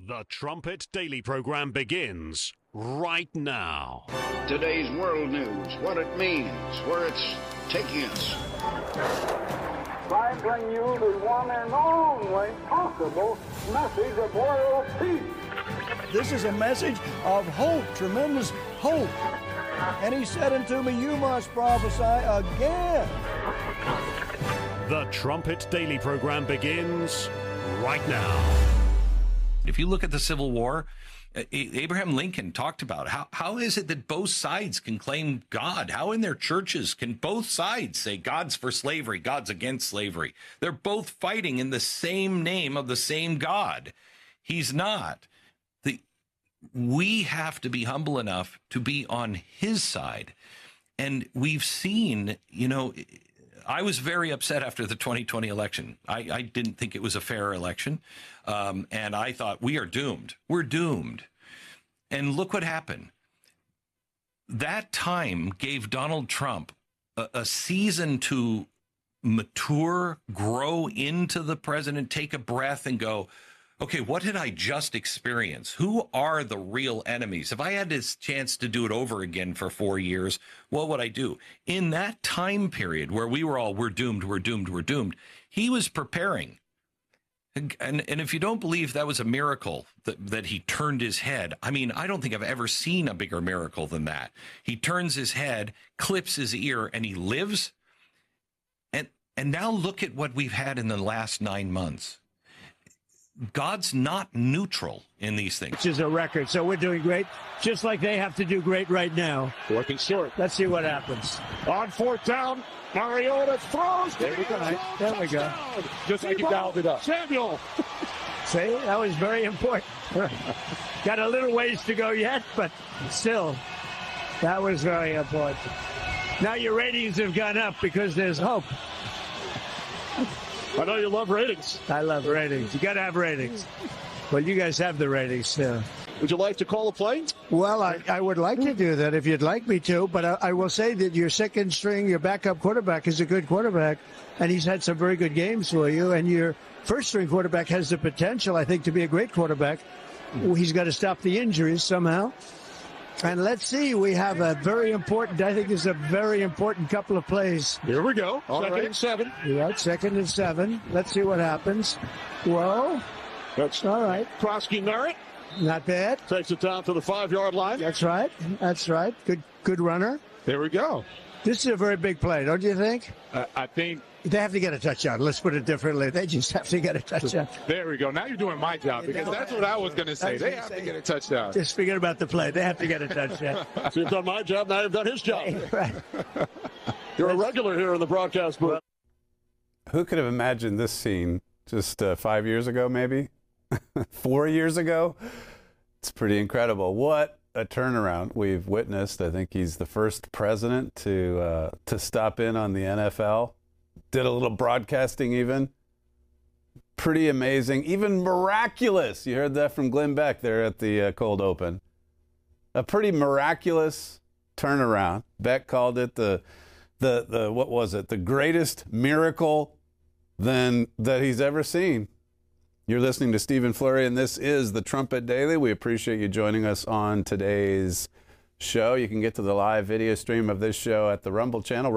The Trumpet Daily program begins right now. Today's world news, what it means, where it's taking us. I bring you the one and only possible message of world peace. This is a message of hope, tremendous hope. And he said unto me, you must prophesy again. The Trumpet Daily program begins right now. If you look at the Civil War, Abraham Lincoln talked about how is it that both sides can claim God? How in their churches can both sides say God's for slavery, God's against slavery? They're both fighting in the same name of the same God. He's not. We have to be humble enough to be on his side. And we've seen, I was very upset after the 2020 election. I didn't think it was a fair election. And I thought, we are doomed. We're doomed. And look what happened. That time gave Donald Trump a season to mature, grow into the president, take a breath and go, okay, what did I just experience? Who are the real enemies? If I had this chance to do it over again for 4 years, what would I do? In that time period where we were all, we're doomed, we're doomed, we're doomed, he was preparing. And if you don't believe that was a miracle, that he turned his head, I mean, I don't think I've ever seen a bigger miracle than that. He turns his head, clips his ear, and he lives. And now look at what we've had in the last 9 months. God's not neutral in these things. Which is a record, so we're doing great, just like they have to do great right now. Working short. Let's see what happens. On fourth down, Mariota throws. There we go. There we go. Just like you dialed it up. Samuel. See, that was very important. Got a little ways to go yet, but still, that was very important. Now your ratings have gone up because there's hope. I know you love ratings. I love ratings. You got to have ratings. Well, you guys have the ratings too. Would you like to call a play? Well, I would like to do that if you'd like me to, but I will say that your second string, your backup quarterback is a good quarterback, and he's had some very good games for you, and your first string quarterback has the potential, I think, to be a great quarterback. He's got to stop the injuries somehow. And let's see, we have a very important, I think this is a very important couple of plays. Here we go. Second and 7. Yeah, 2nd and 7. Let's see what happens. Whoa. That's all right. Krosky Merritt. Not bad. Takes it down to the 5-yard line. That's right. That's right. Good runner. There we go. This is a very big play, don't you think? I think they have to get a touchdown. Let's put it differently. They just have to get a touchdown. There we go. Now you're doing my job, because that's what I was going to say. They have to get a touchdown. Just forget about the play. They have to get a touchdown. So you've done my job. Now you've done his job. Right. You're a regular here in the broadcast booth. Who could have imagined this scene just 5 years ago, maybe? 4 years ago? It's pretty incredible. What a turnaround we've witnessed. I think he's the first president to stop in on the NFL. Did a little broadcasting even. Pretty amazing. Even miraculous. You heard that from Glenn Beck there at the Cold Open. A pretty miraculous turnaround. Beck called it the what was it? The greatest miracle that he's ever seen. You're listening to Stephen Flurry, and this is the Trumpet Daily. We appreciate you joining us on today's show. You can get to the live video stream of this show at the Rumble channel,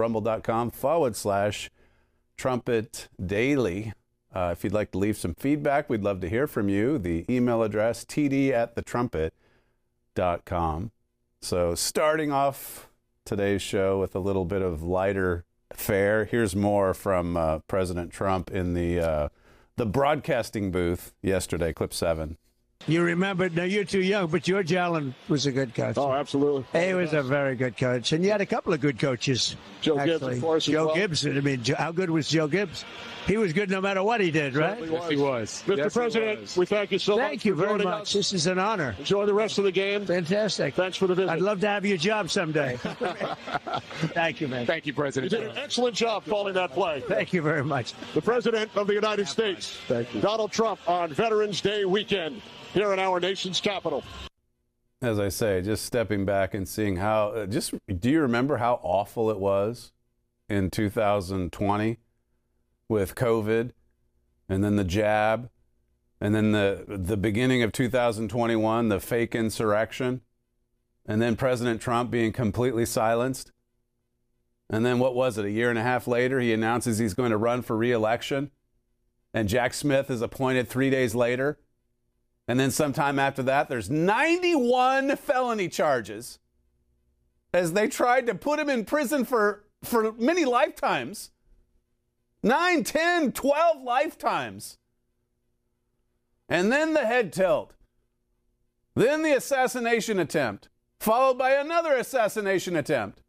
rumble.com/Trumpet Daily. If you'd like to leave some feedback, we'd love to hear from you. The email address, td@thetrumpet.com. So starting off today's show with a little bit of lighter fare, here's more from President Trump in the broadcasting booth yesterday, clip 7. You remember, now you're too young, but George Allen was a good coach. Oh, absolutely. He was a very good coach. And you had a couple of good coaches. Joe Gibbs, of course. Joe Gibbs. I mean, how good was Joe Gibbs? He was good no matter what he did, right? Yes, he was. Mr. President, we thank you so much. Thank you very much. This is an honor. Enjoy the rest of the game. Fantastic. Thanks for the visit. I'd love to have your job someday. Thank you, man. Thank you, President. You did an excellent job calling that play. Thank you very much. The President of the United States, Thank you. Donald Trump, on Veterans Day weekend here in our nation's capital. As I say, just stepping back and seeing how, do you remember how awful it was in 2020 with COVID and then the jab And then the beginning of 2021, the fake insurrection. And then President Trump being completely silenced. And then what was it? A year and a half later, he announces he's going to run for re-election. And Jack Smith is appointed 3 days later. And then sometime after that, there's 91 felony charges as they tried to put him in prison for many lifetimes. 9, 10, 12 lifetimes. And then the head tilt. Then the assassination attempt, followed by another assassination attempt.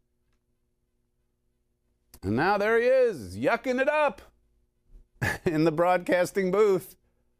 And now there he is, yucking it up in the broadcasting booth.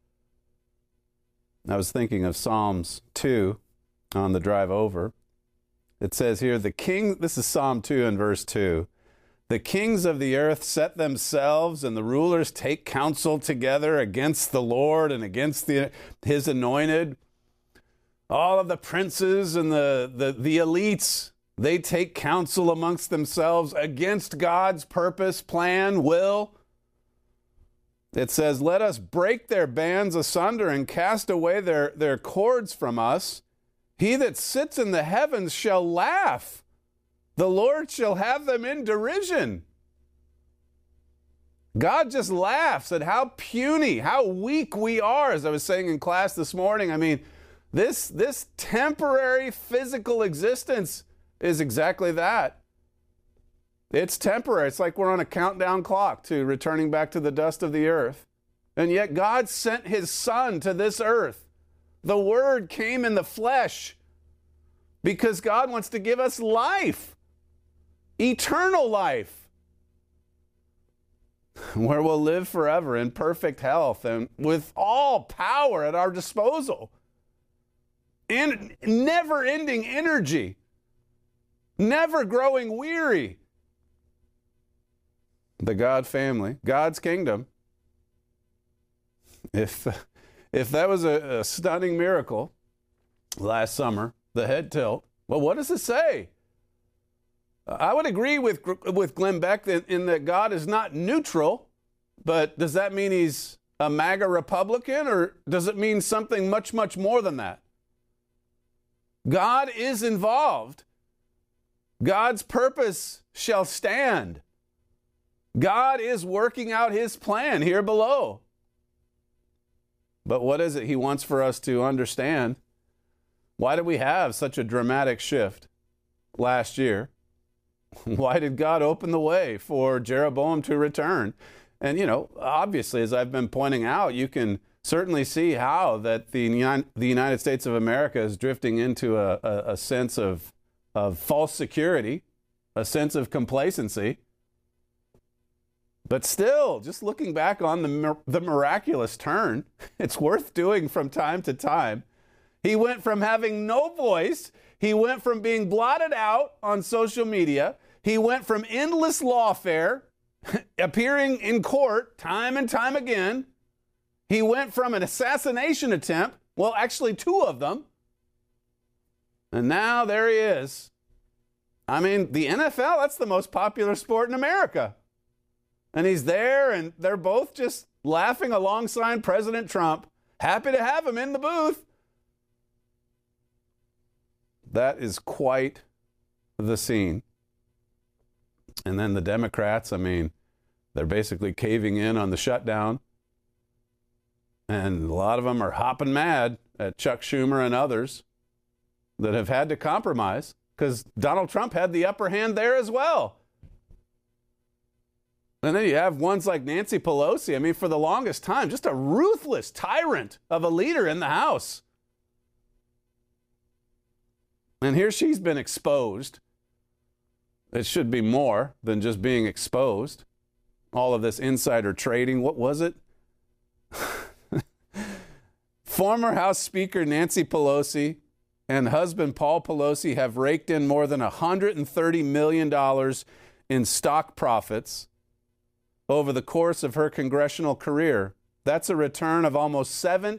I was thinking of Psalms 2 on the drive over. It says here, this is Psalm 2 and verse 2. The kings of the earth set themselves, and the rulers take counsel together against the Lord and against his anointed. All of the princes and the elites, they take counsel amongst themselves against God's purpose, plan, will. It says, let us break their bands asunder and cast away their cords from us. He that sits in the heavens shall laugh. The Lord shall have them in derision. God just laughs at how puny, how weak we are, as I was saying in class this morning. I mean, this temporary physical existence is exactly that. It's temporary. It's like we're on a countdown clock to returning back to the dust of the earth. And yet God sent his Son to this earth. The Word came in the flesh because God wants to give us life, eternal life, where we'll live forever in perfect health and with all power at our disposal. And never-ending energy, never growing weary. The God family, God's kingdom. If that was a stunning miracle last summer, the head tilt, well, what does it say? I would agree with Glenn Beck in that God is not neutral, but does that mean he's a MAGA Republican, or does it mean something much, much more than that? God is involved. God's purpose shall stand. God is working out his plan here below. But what is it he wants for us to understand? Why did we have such a dramatic shift last year? Why did God open the way for Jeroboam to return? And, obviously, as I've been pointing out, you can certainly see how that the United States of America is drifting into a sense of false security, a sense of complacency. But still, just looking back on the miraculous turn, it's worth doing from time to time. He went from having no voice. He went from being blotted out on social media. He went from endless lawfare, appearing in court time and time again. He went from an assassination attempt, well, actually 2 of them. And now there he is. I mean, the NFL, that's the most popular sport in America. And he's there, and they're both just laughing alongside President Trump, happy to have him in the booth. That is quite the scene. And then the Democrats, I mean, they're basically caving in on the shutdown. And a lot of them are hopping mad at Chuck Schumer and others that have had to compromise because Donald Trump had the upper hand there as well. And then you have ones like Nancy Pelosi. I mean, for the longest time, just a ruthless tyrant of a leader in the House. And here she's been exposed. It should be more than just being exposed. All of this insider trading. What was it? Former House Speaker Nancy Pelosi and husband Paul Pelosi have raked in more than $130 million in stock profits over the course of her congressional career. That's a return of almost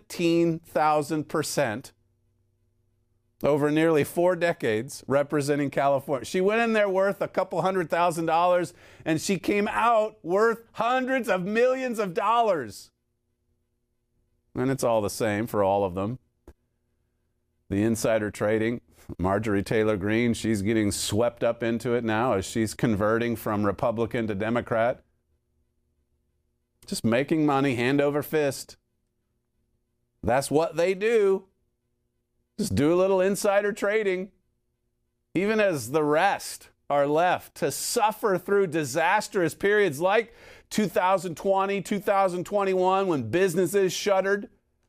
17,000% over nearly 4 decades representing California. She went in there worth a couple $100,000 and she came out worth hundreds of millions of dollars. and it's all the same for all of them. The insider trading, Marjorie Taylor Greene, she's getting swept up into it now as she's converting from Republican to Democrat. Just making money hand over fist. That's what they do. Just do a little insider trading. Even as the rest are left to suffer through disastrous periods like 2020, 2021, when businesses shuttered.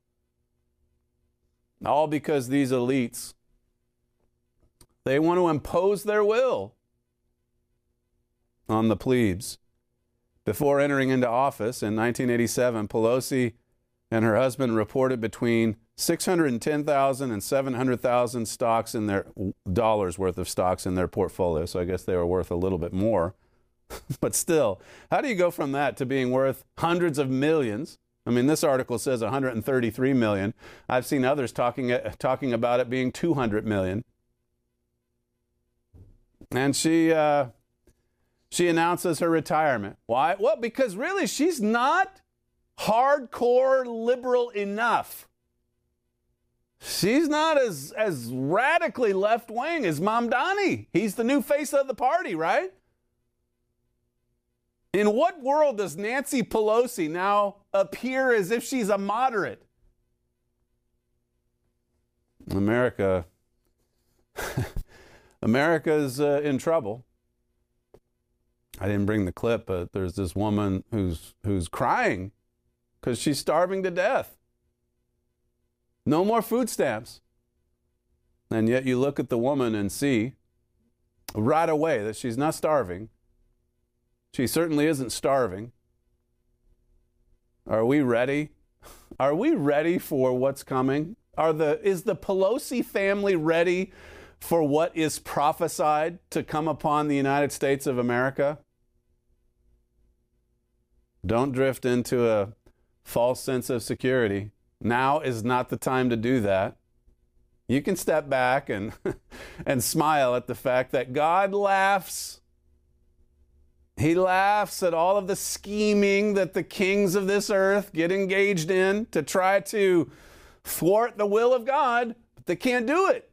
All because these elites, they want to impose their will on the plebes. Before entering into office in 1987, Pelosi and her husband reported between 610,000 and 700,000 stocks in their dollars worth of stocks in their portfolio. So I guess they were worth a little bit more. But still, how do you go from that to being worth hundreds of millions? I mean, this article says 133 million. I've seen others talking about it being 200 million. And she announces her retirement. Why? Well, because really she's not hardcore liberal enough. She's not as radically left-wing as Mamdani. He's the new face of the party, right? In what world does Nancy Pelosi now appear as if she's a moderate? America's in trouble. I didn't bring the clip, but there's this woman who's crying because she's starving to death. No more food stamps. And yet you look at the woman and see right away that she's not starving. She certainly isn't starving. Are we ready? Are we ready for what's coming? Is the Pelosi family ready for what is prophesied to come upon the United States of America? Don't drift into a false sense of security. Now is not the time to do that. You can step back and smile at the fact that God laughs. He laughs at all of the scheming that the kings of this earth get engaged in to try to thwart the will of God, but they can't do it.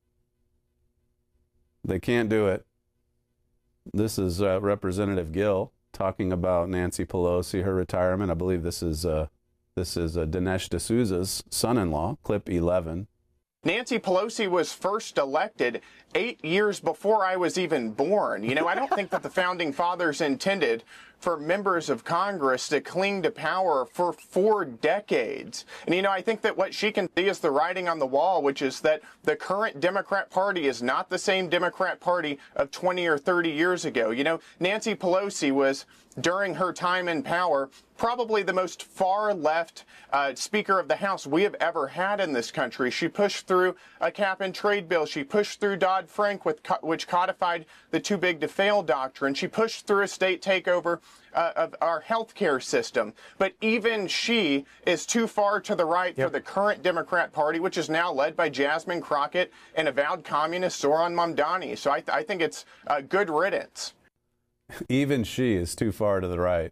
They can't do it. This is Representative Gill talking about Nancy Pelosi, her retirement. I believe this is Dinesh D'Souza's son-in-law, clip 11. Nancy Pelosi was first elected 8 years before I was even born. You know, I don't think that the founding fathers intended for members of Congress to cling to power for 4 decades. And, you know, I think that what she can see is the writing on the wall, which is that the current Democrat Party is not the same Democrat Party of 20 or 30 years ago. You know, Nancy Pelosi was, during her time in power, probably the most far-left Speaker of the House we have ever had in this country. She pushed through a cap-and-trade bill. She pushed through Dodd-Frank, which codified the too-big-to-fail doctrine. She pushed through a state takeover of our health care system. But even she is too far to the right for the current Democrat Party, which is now led by Jasmine Crockett and avowed communist Zohran Mamdani. So I think it's a good riddance. Even she is too far to the right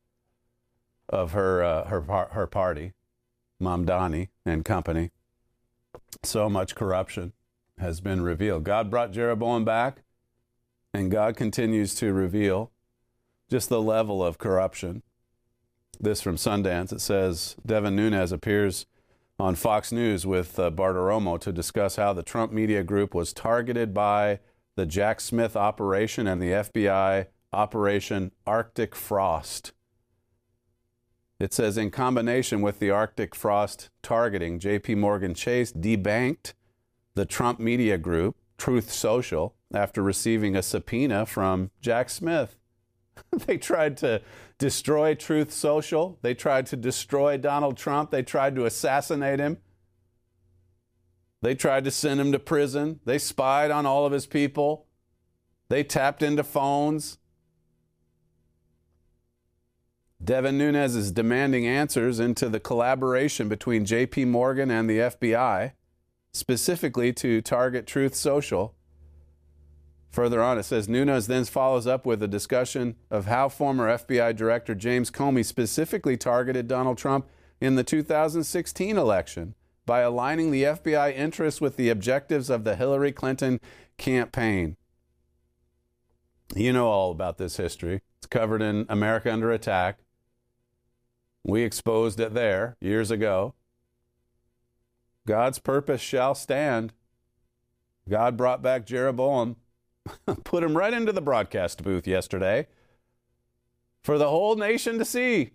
of her party, Mamdani and company. So much corruption has been revealed. God brought Jeroboam back, and God continues to reveal just the level of corruption. This from Sundance. It says, Devin Nunes appears on Fox News with Bartiromo to discuss how the Trump Media Group was targeted by the Jack Smith operation and the FBI Operation Arctic Frost. It says, in combination with the Arctic Frost targeting, J.P. Morgan Chase debanked the Trump Media Group, Truth Social, after receiving a subpoena from Jack Smith. They tried to destroy Truth Social. They tried to destroy Donald Trump. They tried to assassinate him. They tried to send him to prison. They spied on all of his people. They tapped into phones. Devin Nunes is demanding answers into the collaboration between J.P. Morgan and the FBI, specifically to target Truth Social. Further on, it says, Nunes then follows up with a discussion of how former FBI Director James Comey specifically targeted Donald Trump in the 2016 election by aligning the FBI interests with the objectives of the Hillary Clinton campaign. You know all about this history. It's covered in America Under Attack. We exposed it there years ago. God's purpose shall stand. God brought back Jeroboam, put him right into the broadcast booth yesterday for the whole nation to see.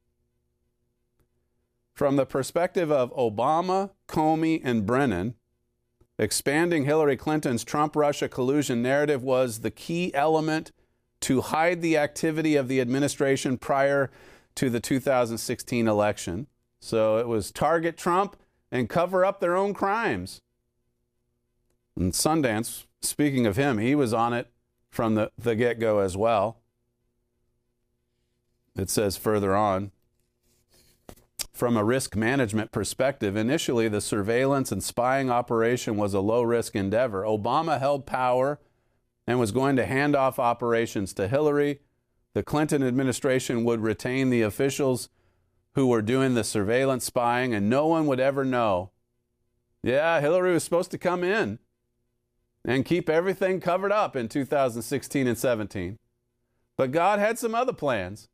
From the perspective of Obama, Comey, and Brennan, expanding Hillary Clinton's Trump-Russia collusion narrative was the key element to hide the activity of the administration prior to the 2016 election. So it was target Trump and cover up their own crimes. And Sundance, speaking of him, he was on it from the get-go as well. It says further on, from a risk management perspective, initially the surveillance and spying operation was a low-risk endeavor. Obama held power and was going to hand off operations to Hillary. The Clinton administration would retain the officials who were doing the surveillance spying, and no one would ever know. Yeah, Hillary was supposed to come in and keep everything covered up in 2016 and 17. But God had some other plans.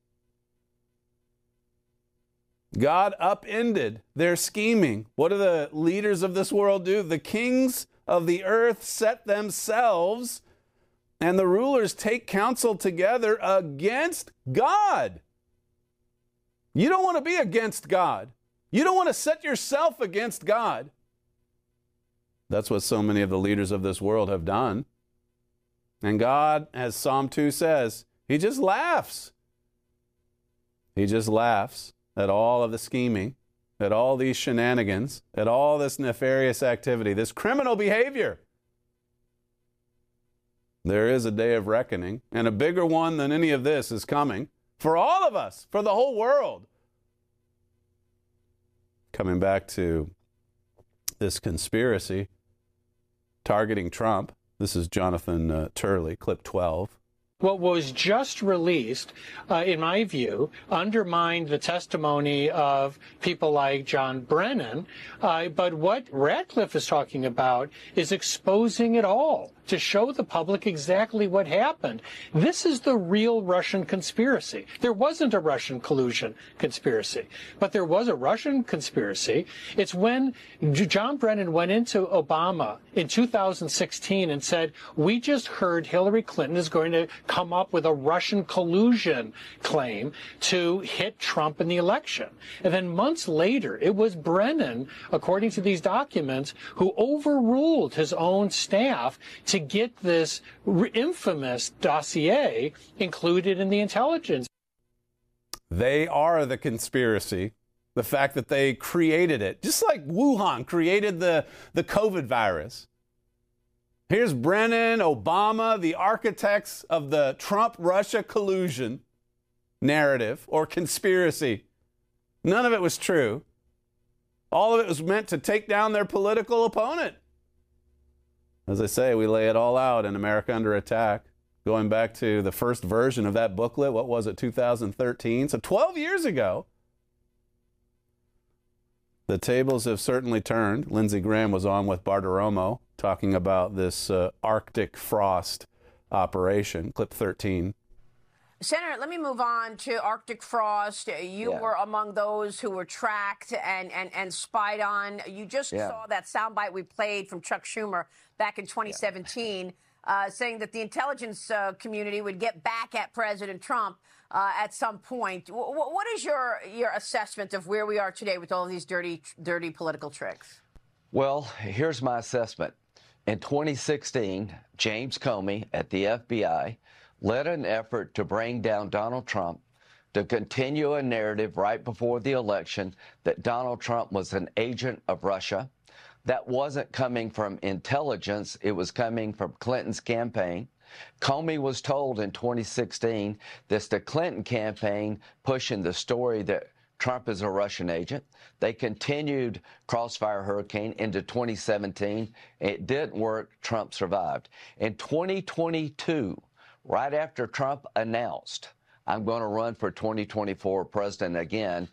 God upended their scheming. What do the leaders of this world do? The kings of the earth set themselves, and the rulers take counsel together against God. You don't want to be against God. You don't want to set yourself against God. That's what so many of the leaders of this world have done. And God, as Psalm 2 says, He just laughs. He just laughs at all of the scheming, at all these shenanigans, at all this nefarious activity, this criminal behavior. There is a day of reckoning, and a bigger one than any of this is coming for all of us, for the whole world. Coming back to this conspiracy targeting Trump, this is Jonathan Turley, clip 12. What was just released, in my view, undermined the testimony of people like John Brennan. But what Ratcliffe is talking about is exposing it all to show the public exactly what happened. This is the real Russian conspiracy. There wasn't a Russian collusion conspiracy, but there was a Russian conspiracy. It's when John Brennan went into Obama in 2016 and said, we just heard Hillary Clinton is going to come up with a Russian collusion claim to hit Trump in the election. And then months later, it was Brennan, according to these documents, who overruled his own staff to get this infamous dossier included in the intelligence. They are the conspiracy. The fact that they created it, just like Wuhan created the COVID virus. Here's Brennan, Obama, the architects of the Trump-Russia collusion narrative or conspiracy. None of it was true. All of it was meant to take down their political opponent. As I say, we lay it all out in America Under Attack, going back to the first version of that booklet. What was it, 2013? So 12 years ago. The tables have certainly turned. Lindsey Graham was on with Bartiromo talking about this Arctic frost operation, clip 13. Senator, let me move on to Arctic frost. You were among those who were tracked and spied on. You just saw that soundbite we played from Chuck Schumer back in 2017, saying that the intelligence community would get back at President Trump at some point. What is your assessment of where we are today with all these dirty political tricks? Well, here's my assessment. In 2016, James Comey at the FBI led an effort to bring down Donald Trump, to continue a narrative right before the election that Donald Trump was an agent of Russia. That wasn't coming from intelligence. It was coming from Clinton's campaign. Comey was told in 2016 that's the Clinton campaign pushing the story that Trump is a Russian agent. They continued Crossfire Hurricane into 2017. It didn't work. Trump survived. In 2022, right after Trump announced, I'm going to run for 2024 president again,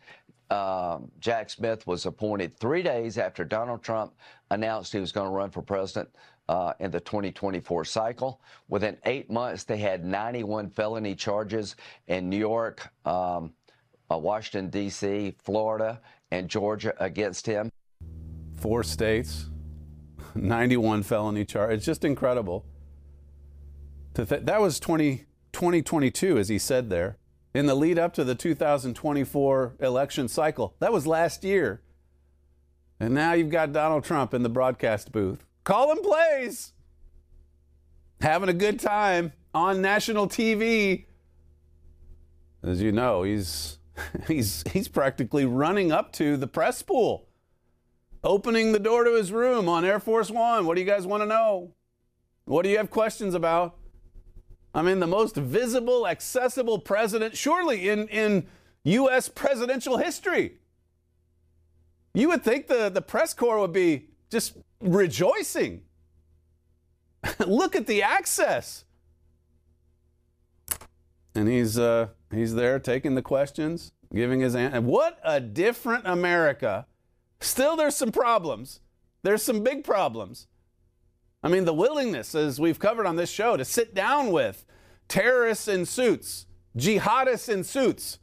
Jack Smith was appointed 3 days after Donald Trump announced he was going to run for president in the 2024 cycle. Within 8 months, they had 91 felony charges in New York, Washington, D.C., Florida, and Georgia against him. 4 states, 91 felony charges. It's just incredible. That was 2022, as he said there, in the lead up to the 2024 election cycle. That was last year. And now you've got Donald Trump in the broadcast booth, calling plays, having a good time on national TV. As you know, he's practically running up to the press pool, opening the door to his room on Air Force One. What do you guys want to know? What do you have questions about? I mean, the most visible, accessible president, surely in U.S. presidential history. You would think the press corps would be just rejoicing. Look at the access. And he's there taking the questions, giving his answer. What a different America. Still, there's some problems. There's some big problems. I mean, the willingness, as we've covered on this show, to sit down with terrorists in suits, jihadists in suits,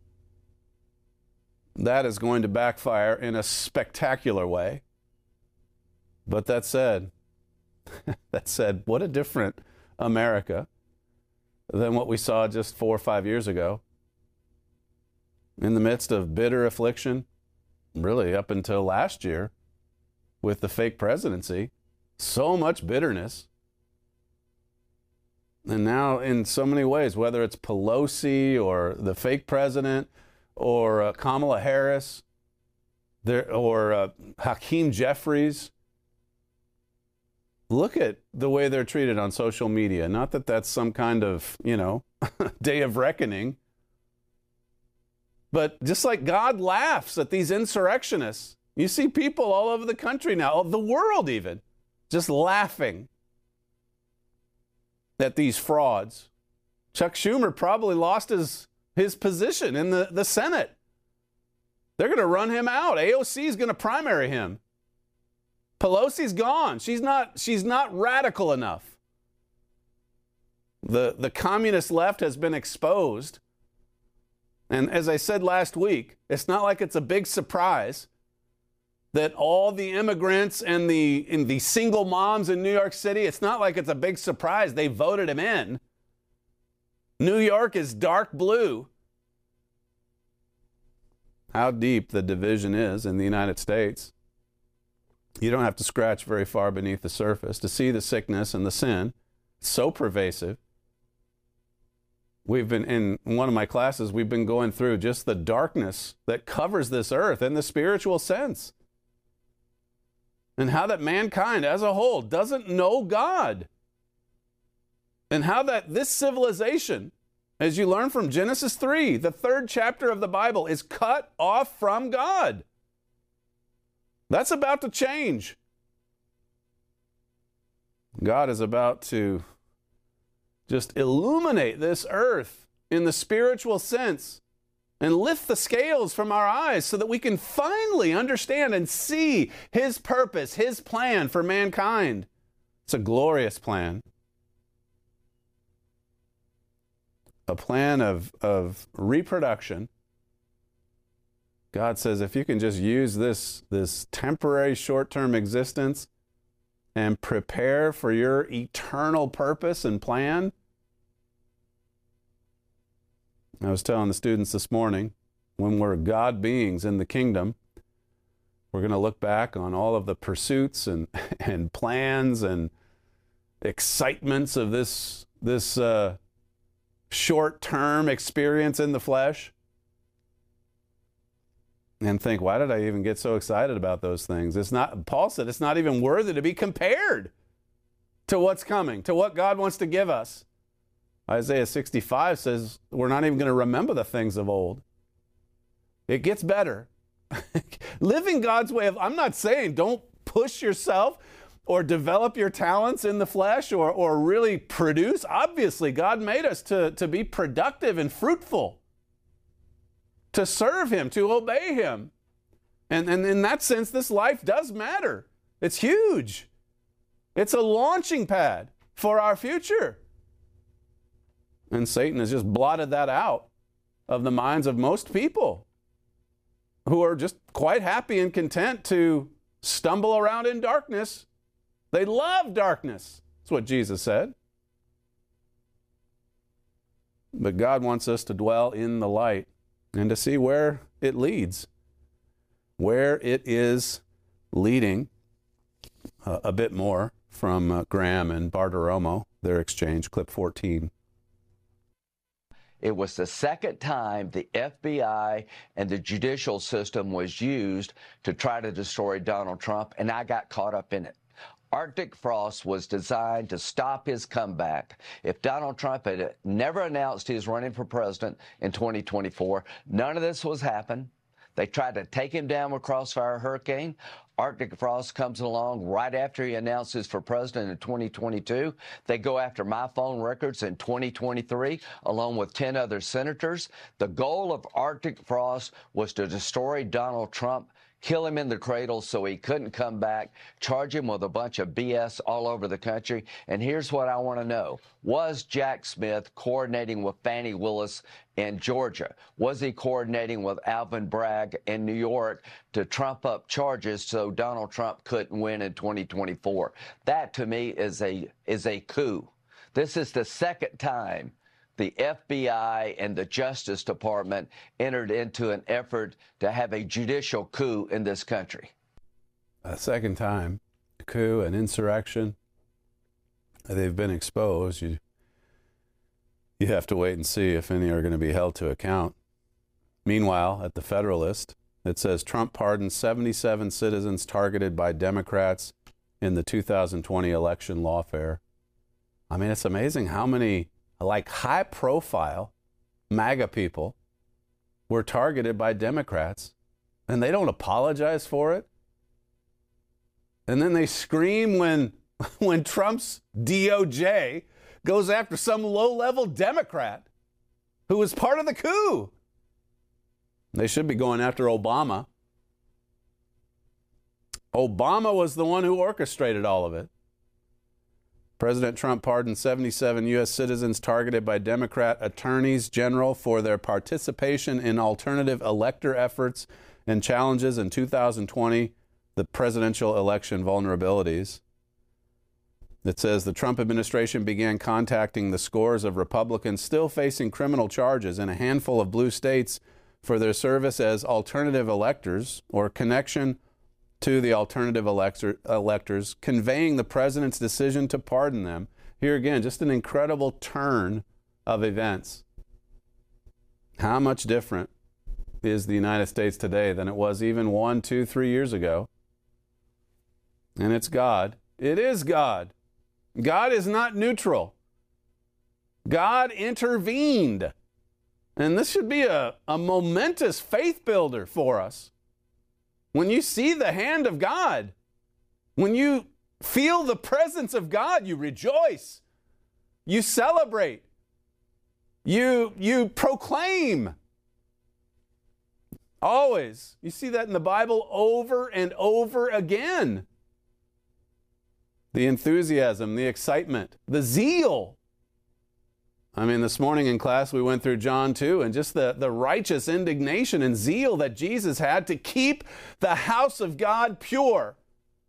that is going to backfire in a spectacular way. But that said, what a different America than what we saw just 4 or 5 years ago. In the midst of bitter affliction, really up until last year, with the fake presidency, so much bitterness. And now in so many ways, whether it's Pelosi or the fake president or Kamala Harris or Hakeem Jeffries, look at the way they're treated on social media. Not that that's some kind of, day of reckoning. But just like God laughs at these insurrectionists, you see people all over the country now, the world even, just laughing at these frauds. Chuck Schumer probably lost his position in the Senate. They're going to run him out. AOC is going to primary him. Pelosi's gone. She's not radical enough. The communist left has been exposed. And as I said last week, it's not like it's a big surprise that all the immigrants and the single moms in New York City, it's not like it's a big surprise they voted him in. New York is dark blue. How deep the division is in the United States. You don't have to scratch very far beneath the surface to see the sickness and the sin. It's so pervasive. We've been, in one of my classes, we've been going through just the darkness that covers this earth in the spiritual sense. And how that mankind as a whole doesn't know God. And how that this civilization, as you learn from Genesis 3, the 3rd chapter of the Bible, is cut off from God. That's about to change. God is about to just illuminate this earth in the spiritual sense and lift the scales from our eyes so that we can finally understand and see His purpose, His plan for mankind. It's a glorious plan. A plan of reproduction. God says if you can just use this temporary short-term existence and prepare for your eternal purpose and plan. I was telling the students this morning, when we're God beings in the kingdom, we're going to look back on all of the pursuits and plans and excitements of this short-term experience in the flesh and think, why did I even get so excited about those things? Paul said it's not even worthy to be compared to what's coming, to what God wants to give us. Isaiah 65 says we're not even going to remember the things of old. It gets better. Living God's way I'm not saying don't push yourself or develop your talents in the flesh or really produce. Obviously, God made us to be productive and fruitful, to serve him, to obey him. And in that sense, this life does matter. It's huge. It's a launching pad for our future. And Satan has just blotted that out of the minds of most people who are just quite happy and content to stumble around in darkness. They love darkness. That's what Jesus said. But God wants us to dwell in the light and to see where it leads, where it is leading. A bit more from Graham and Bartiromo, their exchange, clip 14. It was the second time the FBI and the judicial system was used to try to destroy Donald Trump, and I got caught up in it. Arctic Frost was designed to stop his comeback. If Donald Trump had never announced he was running for president in 2024, none of this was happening. They tried to take him down with Crossfire Hurricane. Arctic Frost comes along right after he announces for president in 2022. They go after my phone records in 2023, along with 10 other senators. The goal of Arctic Frost was to destroy Donald Trump, kill him in the cradle so he couldn't come back, charge him with a bunch of BS all over the country. And here's what I want to know. Was Jack Smith coordinating with Fani Willis in Georgia? Was he coordinating with Alvin Bragg in New York to trump up charges so Donald Trump couldn't win in 2024? That, to me, is a coup. This is the second time the FBI and the Justice Department entered into an effort to have a judicial coup in this country. A second time, a coup, an insurrection. They've been exposed. You have to wait and see if any are going to be held to account. Meanwhile, at the Federalist, it says Trump pardons 77 citizens targeted by Democrats in the 2020 election lawfare. I mean, it's amazing how many high-profile MAGA people were targeted by Democrats, and they don't apologize for it. And then they scream when Trump's DOJ goes after some low-level Democrat who was part of the coup. They should be going after Obama. Obama was the one who orchestrated all of it. President Trump pardoned 77 U.S. citizens targeted by Democrat attorneys general for their participation in alternative elector efforts and challenges in 2020, the presidential election vulnerabilities. It says the Trump administration began contacting the scores of Republicans still facing criminal charges in a handful of blue states for their service as alternative electors or connection to the alternative electors, conveying the president's decision to pardon them. Here again, just an incredible turn of events. How much different is the United States today than it was even 1, 2, 3 years ago? And it's God. It is God. God is not neutral. God intervened. And this should be a momentous faith builder for us. When you see the hand of God, when you feel the presence of God, you rejoice, you celebrate, you proclaim. Always. You see that in the Bible over and over again. The enthusiasm, the excitement, the zeal. I mean, this morning in class we went through John 2 and just the righteous indignation and zeal that Jesus had to keep the house of God pure.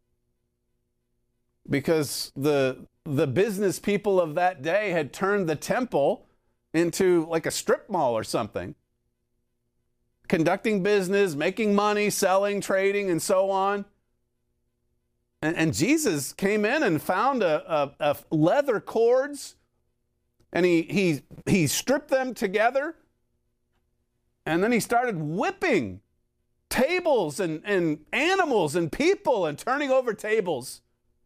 Because the business people of that day had turned the temple into like a strip mall or something. Conducting business, making money, selling, trading, and so on. And Jesus came in and found a leather cords, and he stripped them together, and then he started whipping tables and animals and people and turning over tables.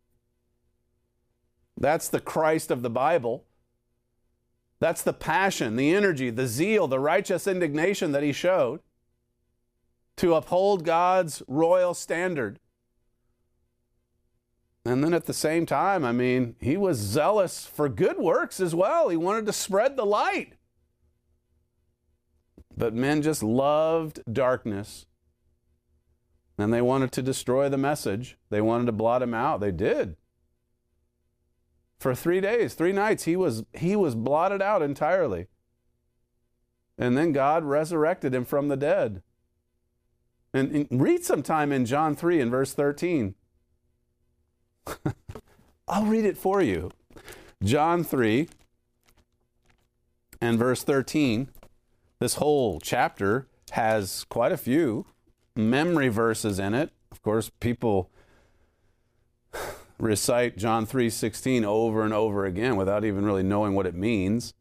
That's the Christ of the Bible. That's the passion, the energy, the zeal, the righteous indignation that he showed to uphold God's royal standard. And then at the same time, I mean, he was zealous for good works as well. He wanted to spread the light. But men just loved darkness. And they wanted to destroy the message. They wanted to blot him out. They did. For 3 days, 3 nights, he was blotted out entirely. And then God resurrected him from the dead. And read sometime in John 3 and verse 13. I'll read it for you. John 3 and verse 13. This whole chapter has quite a few memory verses in it. Of course, people recite John 3:16 over and over again without even really knowing what it means.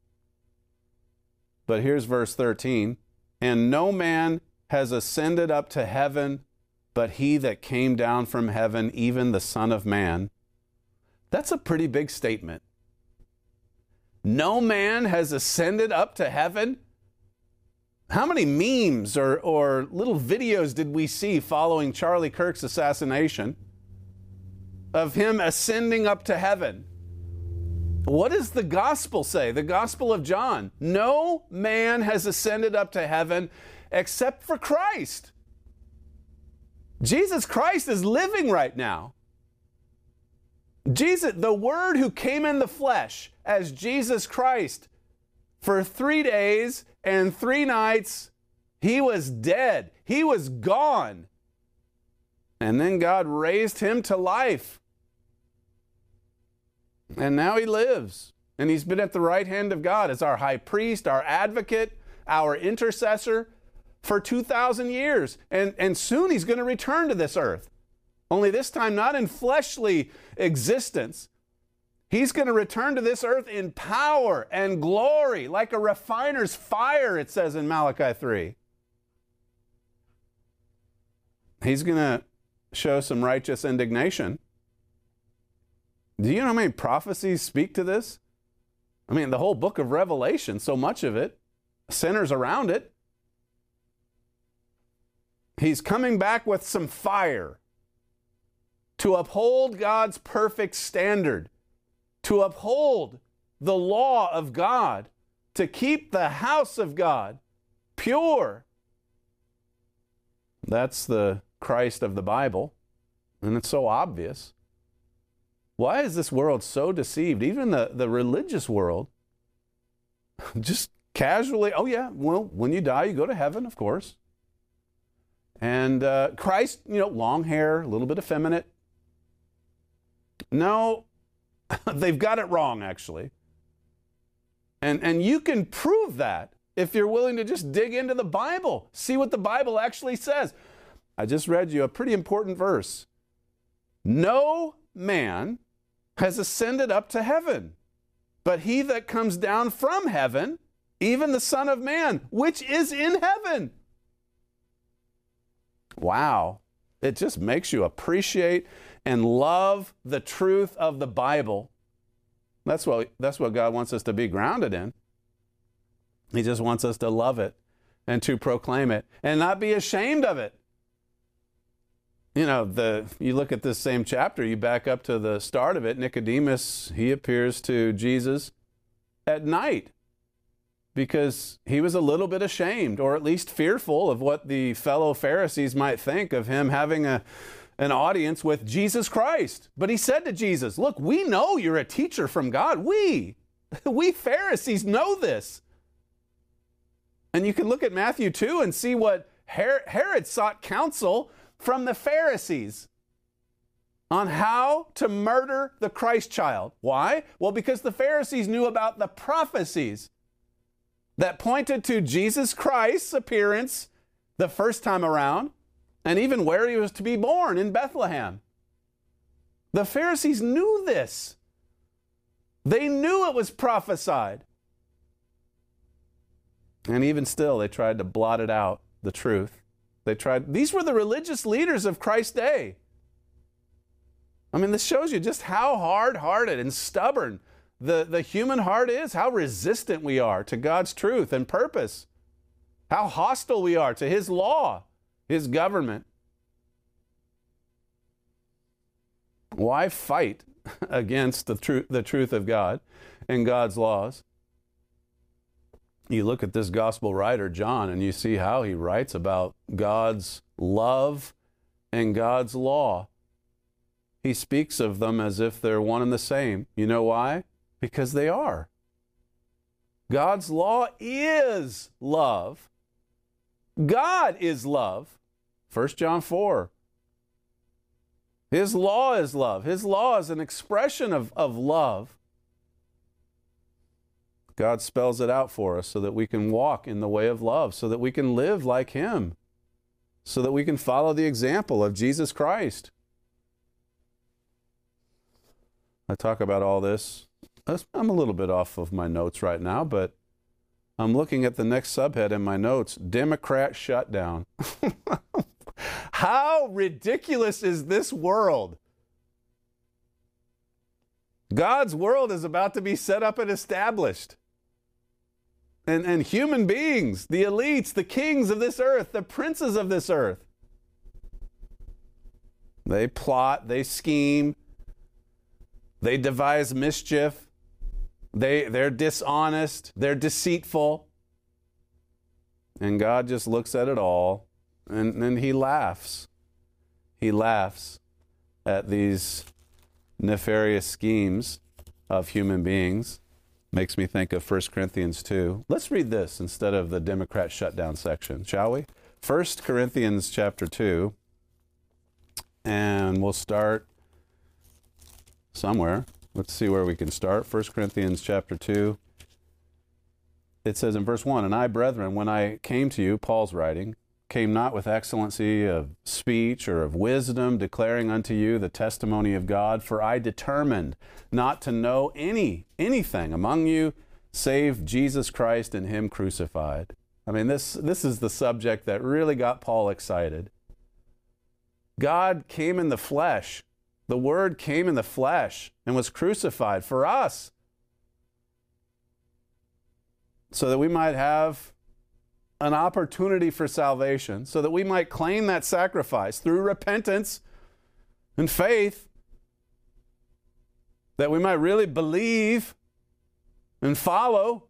But here's verse 13. And no man has ascended up to heaven but he that came down from heaven, even the Son of Man. That's a pretty big statement. No man has ascended up to heaven. How many memes or little videos did we see following Charlie Kirk's assassination of him ascending up to heaven? What does the gospel say? The Gospel of John. No man has ascended up to heaven except for Christ. Jesus Christ is living right now. Jesus, the Word who came in the flesh as Jesus Christ, for 3 days and 3 nights, he was dead. He was gone. And then God raised him to life. And now he lives. And he's been at the right hand of God as our high priest, our advocate, our intercessor for 2,000 years. And soon he's going to return to this earth. Only this time not in fleshly existence. He's going to return to this earth in power and glory, like a refiner's fire, it says in Malachi 3. He's going to show some righteous indignation. Do you know how many prophecies speak to this? I mean, the whole book of Revelation, so much of it, centers around it. He's coming back with some fire to uphold God's perfect standard, to uphold the law of God, to keep the house of God pure. That's the Christ of the Bible, and it's so obvious. Why is this world so deceived? Even the religious world, just casually, oh yeah, well, when you die, you go to heaven, of course. And Christ, long hair, a little bit effeminate. No, they've got it wrong, actually. And you can prove that if you're willing to just dig into the Bible, see what the Bible actually says. I just read you a pretty important verse. No man has ascended up to heaven, but he that comes down from heaven, even the Son of Man, which is in heaven. Wow. It just makes you appreciate and love the truth of the Bible. That's what God wants us to be grounded in. He just wants us to love it and to proclaim it and not be ashamed of it. You look at this same chapter, you back up to the start of it, Nicodemus, he appears to Jesus at night because he was a little bit ashamed, or at least fearful of what the fellow Pharisees might think of him having an audience with Jesus Christ. But he said to Jesus, look, we know you're a teacher from God. We Pharisees know this. And you can look at Matthew 2 and see what Herod sought counsel from the Pharisees on how to murder the Christ child. Why? Well, because the Pharisees knew about the prophecies that pointed to Jesus Christ's appearance the first time around, and even where he was to be born, in Bethlehem. The Pharisees knew this. They knew it was prophesied. And even still, they tried to blot it out, the truth. These were the religious leaders of Christ's day. I mean, this shows you just how hard-hearted and stubborn the human heart is, how resistant we are to God's truth and purpose, how hostile we are to His law, His government. Why fight against the truth of God and God's laws? You look at this gospel writer, John, and you see how he writes about God's love and God's law. He speaks of them as if they're one and the same. You know why? Because they are. God's law is love. God is love. 1 John 4. His law is love. His law is an expression of love. God spells it out for us so that we can walk in the way of love, so that we can live like Him, so that we can follow the example of Jesus Christ. I talk about all this. I'm a little bit off of my notes right now, but I'm looking at the next subhead in my notes, Democrat shutdown. How ridiculous is this world? God's world is about to be set up and established. And human beings, the elites, the kings of this earth, the princes of this earth, they plot, they scheme, they devise mischief, they're dishonest, they're deceitful. And God just looks at it all, and He laughs. He laughs at these nefarious schemes of human beings. Makes me think of 1 Corinthians 2. Let's read this instead of the Democrat shutdown section, shall we? 1 Corinthians chapter 2, and we'll start somewhere. Let's see where we can start. 1 Corinthians chapter 2. It says in verse 1, "And I, brethren, when I came to you," Paul's writing, "came not with excellency of speech or of wisdom, declaring unto you the testimony of God, for I determined not to know anything among you save Jesus Christ and Him crucified." I mean, this is the subject that really got Paul excited. God came in the flesh. The Word came in the flesh and was crucified for us so that we might have an opportunity for salvation, so that we might claim that sacrifice through repentance and faith, that we might really believe and follow.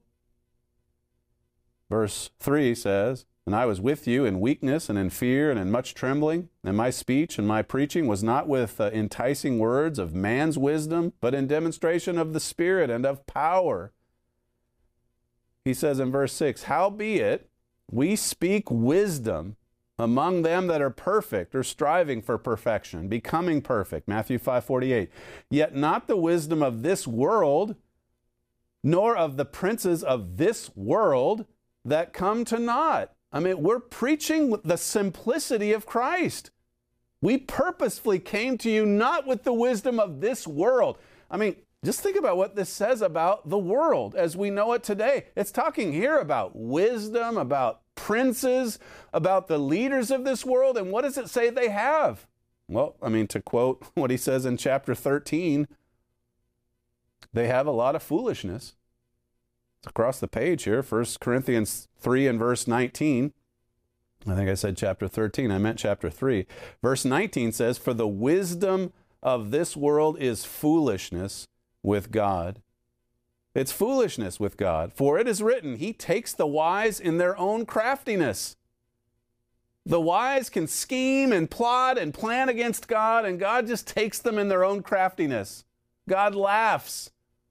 Verse 3 says, "And I was with you in weakness and in fear and in much trembling, and my speech and my preaching was not with enticing words of man's wisdom, but in demonstration of the Spirit and of power." He says in verse 6, "Howbeit we speak wisdom among them that are perfect," or striving for perfection, becoming perfect, Matthew 5:48, "yet not the wisdom of this world, nor of the princes of this world that come to naught." I mean, we're preaching the simplicity of Christ. We purposefully came to you not with the wisdom of this world. I mean, just think about what this says about the world as we know it today. It's talking here about wisdom, about princes, about the leaders of this world. And what does it say they have? Well, I mean, to quote what he says in chapter 13, they have a lot of foolishness. It's across the page here, 1 Corinthians 3 and verse 19. I think I said chapter 13. I meant chapter 3. Verse 19 says, "For the wisdom of this world is foolishness with God." It's foolishness with God. "For it is written, He takes the wise in their own craftiness." The wise can scheme and plot and plan against God, and God just takes them in their own craftiness. God laughs.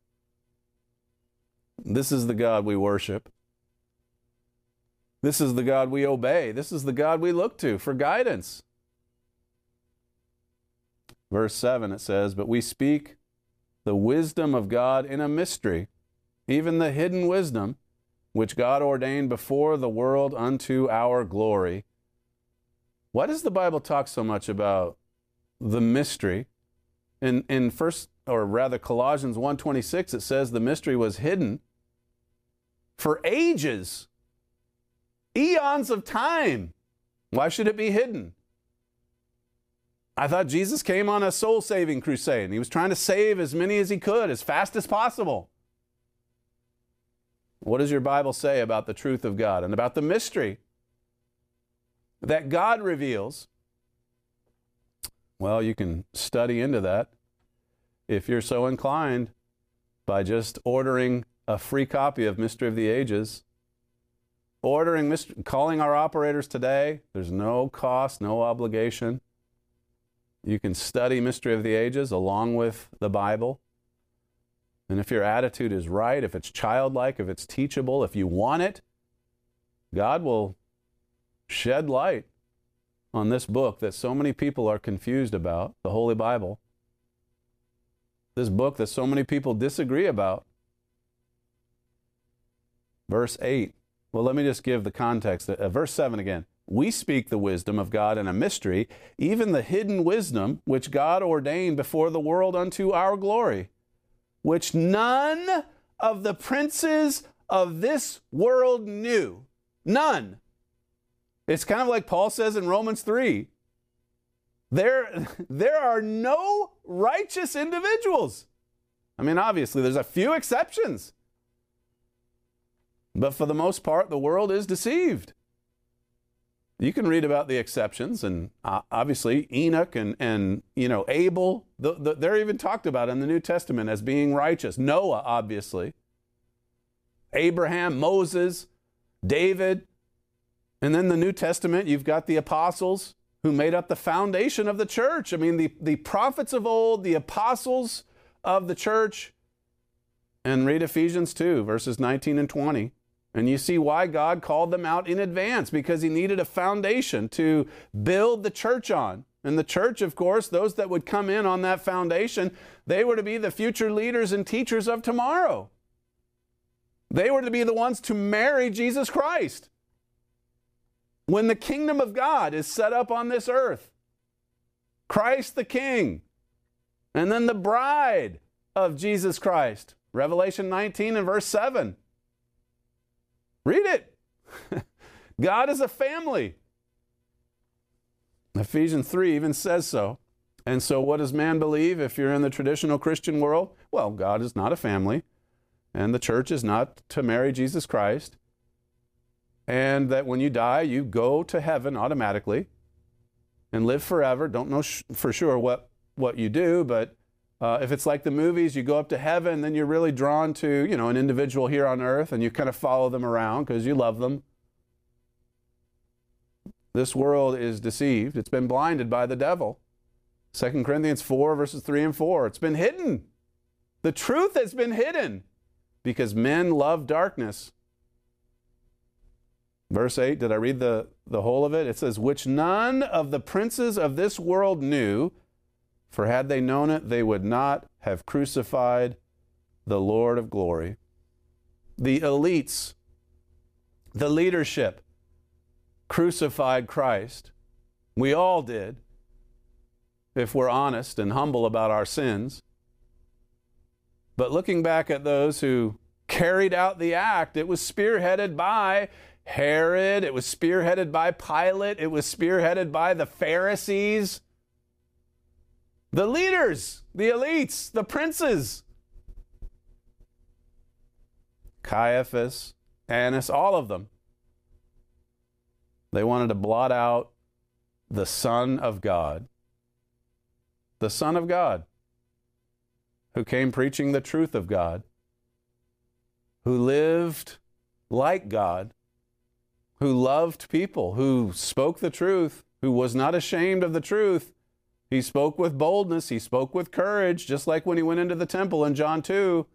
This is the God we worship. This is the God we obey. This is the God we look to for guidance. Verse 7, it says, "But we speak the wisdom of God in a mystery, even the hidden wisdom, which God ordained before the world unto our glory." Why does the Bible talk so much about the mystery? In Colossians 1:26, it says the mystery was hidden for ages, eons of time. Why should it be hidden? I thought Jesus came on a soul-saving crusade, and He was trying to save as many as He could, as fast as possible. What does your Bible say about the truth of God and about the mystery that God reveals? Well, you can study into that if you're so inclined by just ordering a free copy of Mystery of the Ages calling our operators today. There's no cost, no obligation. You can study Mystery of the Ages along with the Bible. And if your attitude is right, if it's childlike, if it's teachable, if you want it, God will shed light on this book that so many people are confused about, the Holy Bible. This book that so many people disagree about. Verse 8. Well, let me just give the context. Verse 7 again. We speak the wisdom of God in a mystery, even the hidden wisdom which God ordained before the world unto our glory, which none of the princes of this world knew. None. It's kind of like Paul says in Romans 3. There are no righteous individuals. I mean, obviously, there's a few exceptions. But for the most part, the world is deceived. You can read about the exceptions, and obviously Enoch and Abel, they're even talked about in the New Testament as being righteous. Noah, obviously. Abraham, Moses, David. And then the New Testament, you've got the apostles who made up the foundation of the church. I mean, the prophets of old, the apostles of the church. And read Ephesians 2, verses 19 and 20. And you see why God called them out in advance, because he needed a foundation to build the church on. And the church, of course, those that would come in on that foundation, they were to be the future leaders and teachers of tomorrow. They were to be the ones to marry Jesus Christ. When the kingdom of God is set up on this earth, Christ the King, and then the bride of Jesus Christ, Revelation 19 and verse 7. Read it. God is a family. Ephesians 3 even says so. And so what does man believe if you're in the traditional Christian world? Well, God is not a family, and the church is not to marry Jesus Christ, and that when you die, you go to heaven automatically and live forever. Don't know for sure what you do, but if it's like the movies, you go up to heaven, then you're really drawn to, an individual here on earth, and you kind of follow them around because you love them. This world is deceived. It's been blinded by the devil. 2 Corinthians 4, verses 3 and 4. It's been hidden. The truth has been hidden because men love darkness. Verse 8, did I read the whole of it? It says, which none of the princes of this world knew, for had they known it, they would not have crucified the Lord of glory. The elites, the leadership, crucified Christ. We all did, if we're honest and humble about our sins. But looking back at those who carried out the act, it was spearheaded by Herod, it was spearheaded by Pilate, it was spearheaded by the Pharisees. The leaders, the elites, the princes. Caiaphas, Annas, all of them. They wanted to blot out the Son of God. The Son of God, who came preaching the truth of God, who lived like God, who loved people, who spoke the truth, who was not ashamed of the truth. He spoke with boldness. He spoke with courage, just like when he went into the temple in John 2.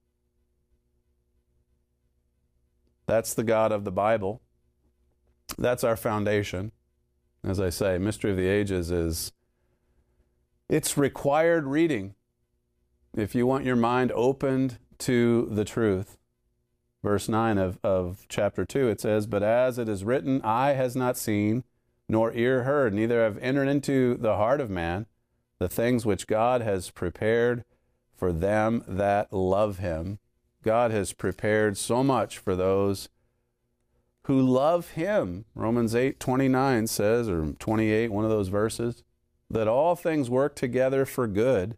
That's the God of the Bible. That's our foundation. As I say, Mystery of the Ages it's required reading if you want your mind opened to the truth. Verse 9 of chapter 2, it says, but as it is written, eye has not seen, nor ear heard, neither have entered into the heart of man the things which God has prepared for them that love him. God has prepared so much for those who love him. Romans 8:29 says, or 28, one of those verses, that all things work together for good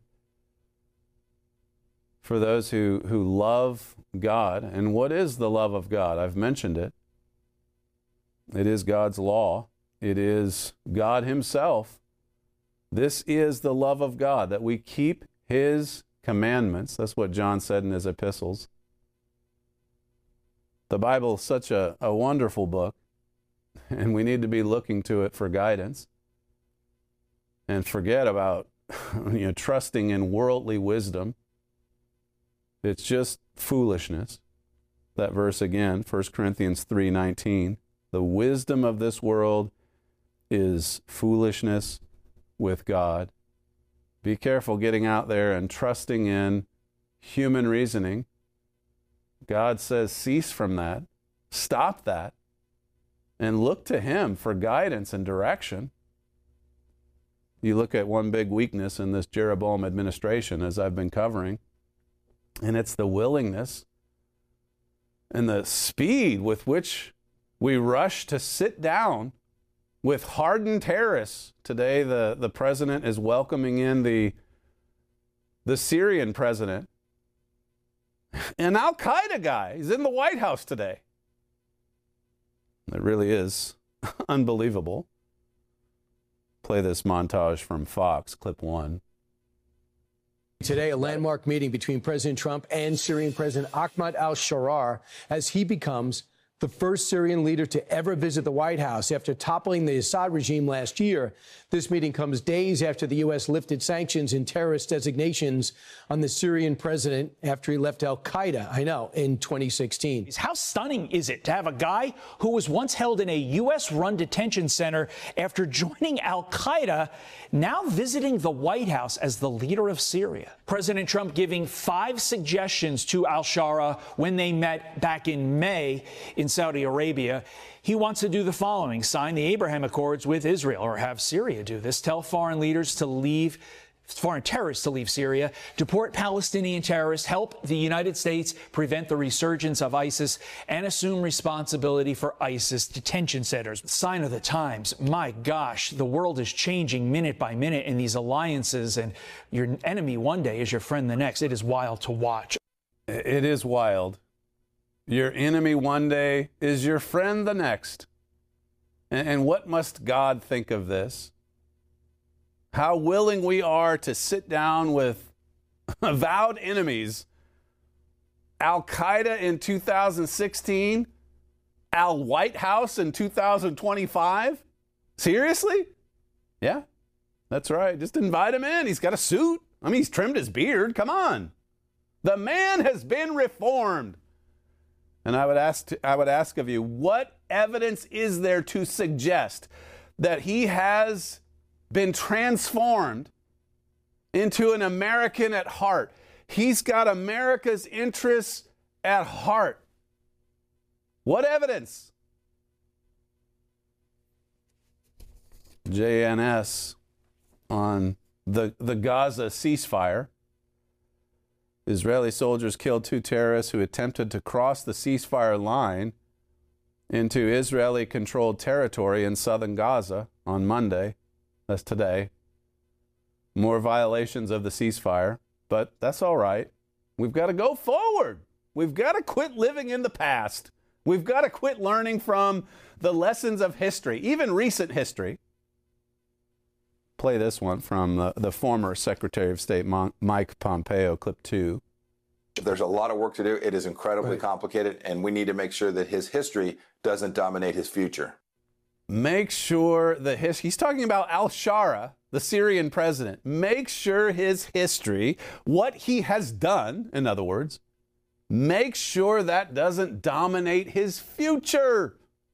for those who love God. And what is the love of God? I've mentioned it. It is God's law. It is God himself. This is the love of God, that we keep his commandments. That's what John said in his epistles. The Bible is such a wonderful book, and we need to be looking to it for guidance and forget about trusting in worldly wisdom. It's just foolishness. That verse again, 1 Corinthians 3:19. The wisdom of this world is foolishness with God. Be careful getting out there and trusting in human reasoning. God says cease from that. Stop that. And look to Him for guidance and direction. You look at one big weakness in this Jeroboam administration, as I've been covering, and it's the willingness and the speed with which we rush to sit down with hardened terrorists. Today, the president is welcoming in the Syrian president. An Al-Qaeda guy. He's in the White House today. It really is unbelievable. Play this montage from Fox, clip 1. Today, a landmark meeting between President Trump and Syrian President Ahmad al-Sharar as he becomes the first Syrian leader to ever visit the White House after toppling the Assad regime last year. This meeting comes days after the U.S. lifted sanctions and terrorist designations on the Syrian president after he left al-Qaeda, in 2016. How stunning is it to have a guy who was once held in a U.S.-run detention center after joining al-Qaeda now visiting the White House as the leader of Syria? President Trump giving 5 suggestions to al-Sharaa when they met back in May in Saudi Arabia. He wants to do the following: sign the Abraham Accords with Israel, or have Syria do this, tell foreign terrorists to leave Syria, deport Palestinian terrorists, help the United States prevent the resurgence of ISIS, and assume responsibility for ISIS detention centers. Sign of the times. My gosh, the world is changing minute by minute in these alliances, and your enemy one day is your friend the next. It is wild to watch. It is wild. Your enemy one day is your friend the next. And what must God think of this? How willing we are to sit down with avowed enemies. Al-Qaeda in 2016, White House in 2025. Seriously? Yeah, that's right. Just invite him in. He's got a suit. He's trimmed his beard. Come on. The man has been reformed. And I would ask of you, what evidence is there to suggest that he has been transformed into an American at heart? He's got America's interests at heart. What evidence? JNS on the Gaza ceasefire. Israeli soldiers killed 2 terrorists who attempted to cross the ceasefire line into Israeli-controlled territory in southern Gaza on Monday. That's today. More violations of the ceasefire, but that's all right. We've got to go forward. We've got to quit living in the past. We've got to quit learning from the lessons of history, even recent history. Play this one from the former Secretary of State, Mike Pompeo, clip 2. There's a lot of work to do. It is incredibly complicated, and we need to make sure that his history doesn't dominate his future. Make sure he's talking about al-Sharaa, the Syrian president. Make sure his history, what he has done, in other words, make sure that doesn't dominate his future.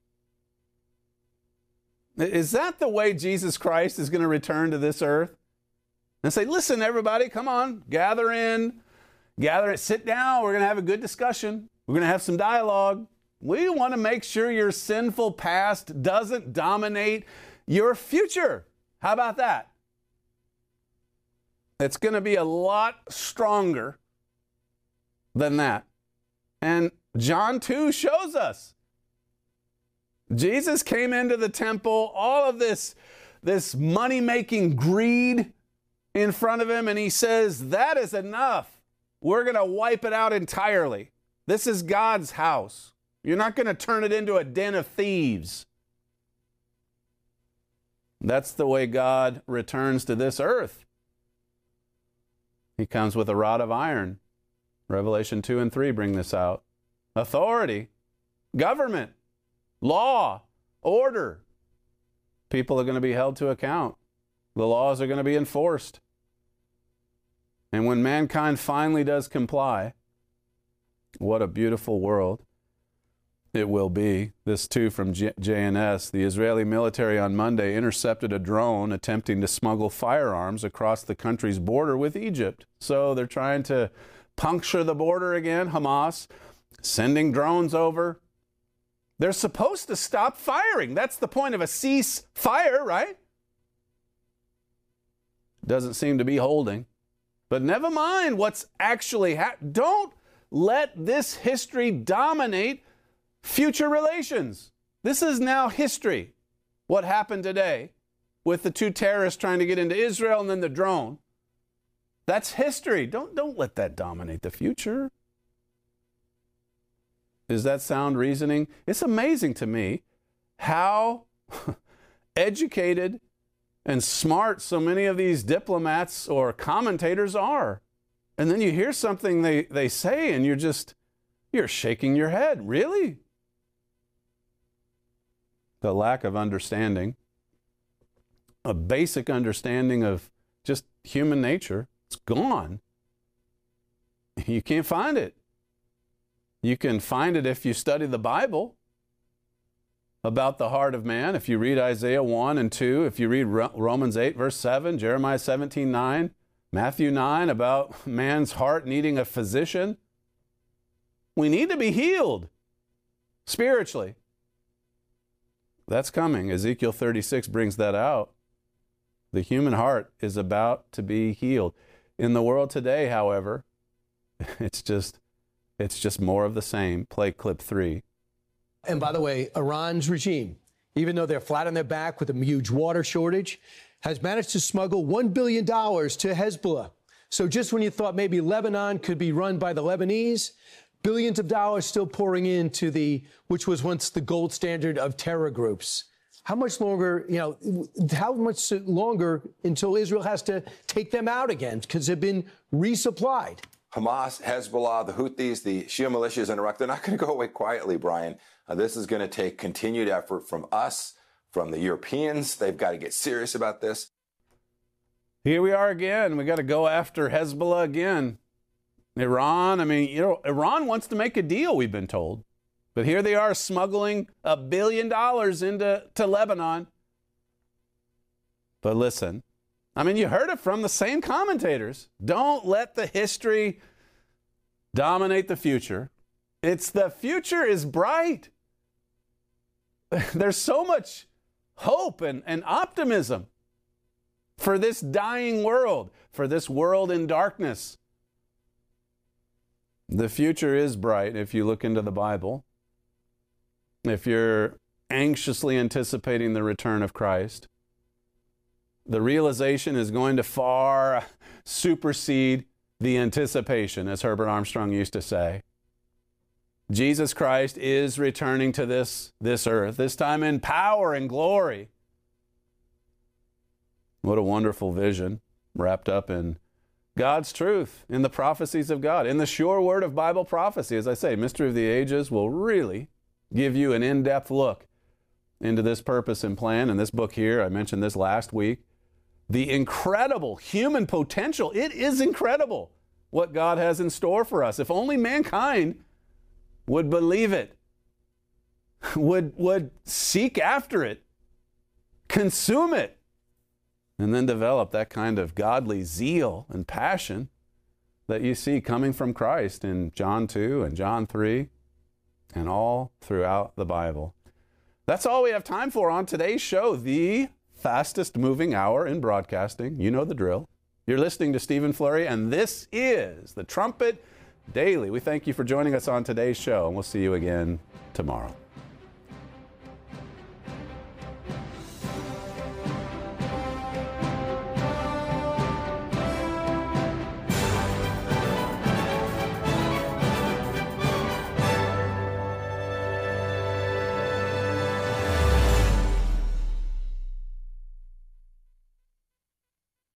Is that the way Jesus Christ is going to return to this earth? And say, listen, everybody, come on, gather in, sit down. We're going to have a good discussion. We're going to have some dialogue. We want to make sure your sinful past doesn't dominate your future. How about that? It's going to be a lot stronger than that. And John 2 shows us. Jesus came into the temple, all of this money-making greed in front of him, and he says, that is enough. We're going to wipe it out entirely. This is God's house. You're not going to turn it into a den of thieves. That's the way God returns to this earth. He comes with a rod of iron. Revelation 2 and 3 bring this out. Authority. government, law, order. People are going to be held to account. The laws are going to be enforced. And when mankind finally does comply, what a beautiful world it will be. This too from JNS. The Israeli military on Monday intercepted a drone attempting to smuggle firearms across the country's border with Egypt. So they're trying to puncture the border again, Hamas, sending drones over. They're supposed to stop firing. That's the point of a ceasefire, right? Doesn't seem to be holding. But never mind what's actually happening. Don't let this history dominate future relations. This is now history. What happened today with the two terrorists trying to get into Israel and then the drone. That's history. Don't let that dominate the future. Is that sound reasoning? It's amazing to me how educated and smart so many of these diplomats or commentators are. And then you hear something they say and you're shaking your head. Really? The lack of understanding, a basic understanding of just human nature, it's gone. You can't find it. You can find it if you study the Bible about the heart of man. If you read Isaiah 1 and 2, if you read Romans 8, verse 7, Jeremiah 17, 9, Matthew 9, about man's heart needing a physician. We need to be healed spiritually. That's coming. Ezekiel 36 brings that out. The human heart is about to be healed. In the world today, however, it's just more of the same. Play clip 3. And by the way, Iran's regime, even though they're flat on their back with a huge water shortage, has managed to smuggle $1 billion to Hezbollah. So just when you thought maybe Lebanon could be run by the Lebanese, billions of dollars still pouring into which was once the gold standard of terror groups. How much longer, until Israel has to take them out again because they've been resupplied? Hamas, Hezbollah, the Houthis, the Shia militias in Iraq, they're not going to go away quietly, Brian. This is going to take continued effort from us, from the Europeans. They've got to get serious about this. Here we are again. We got to go after Hezbollah again. Iran, Iran wants to make a deal, we've been told. But here they are smuggling $1 billion into Lebanon. But listen, you heard it from the same commentators. Don't let the history dominate the future. The future is bright. There's so much hope and optimism for this dying world, for this world in darkness. The future is bright if you look into the Bible. If you're anxiously anticipating the return of Christ, the realization is going to far supersede the anticipation, as Herbert Armstrong used to say. Jesus Christ is returning to this earth, this time in power and glory. What a wonderful vision wrapped up in God's truth, in the prophecies of God, in the sure word of Bible prophecy. As I say, Mystery of the Ages will really give you an in-depth look into this purpose and plan. In this book here, I mentioned this last week, the incredible human potential. It is incredible what God has in store for us. If only mankind would believe it, would seek after it, consume it, and then develop that kind of godly zeal and passion that you see coming from Christ in John 2 and John 3 and all throughout the Bible. That's all we have time for on today's show, the fastest moving hour in broadcasting. You know the drill. You're listening to Stephen Flurry, and this is the Trumpet Daily. We thank you for joining us on today's show, and we'll see you again tomorrow.